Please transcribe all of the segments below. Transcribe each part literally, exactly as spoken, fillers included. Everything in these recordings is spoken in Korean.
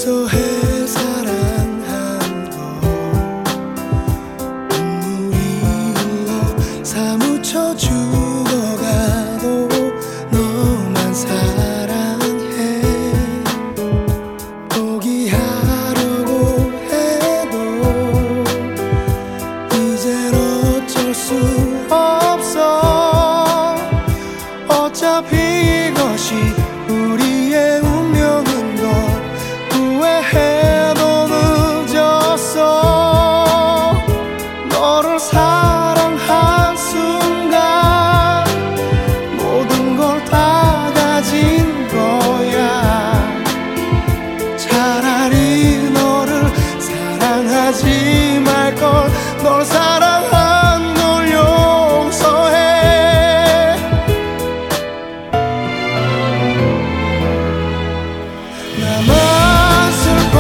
용서해 사랑한 거 눈물이 흘러 사무쳐 죽어가도 너만 사랑해. 포기하려고 해도 이젠 어쩔 수 없어. 어차피 이것이 우리의 운명인 걸 후회해도 늦었어. 너를 사랑한 순간 모든 걸 다 가진 거야. 차라리 너를 사랑하지 말걸. 널 사랑한 걸 용서해. 나만 슬퍼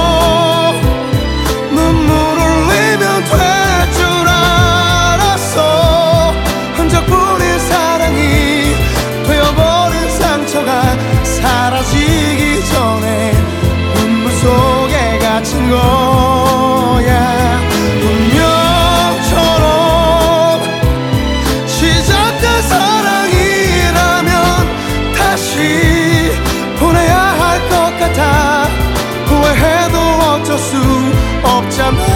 눈물 흘리면 될 줄 알았어. 흔적뿐인 사랑이 되어버린 상처가 사라지기 전에 눈물 속에 갇힌 거야. 운명처럼 시작된 사랑이라면 다시 보내야 할 것 같아. 후회해도 어쩔 수 없잖아.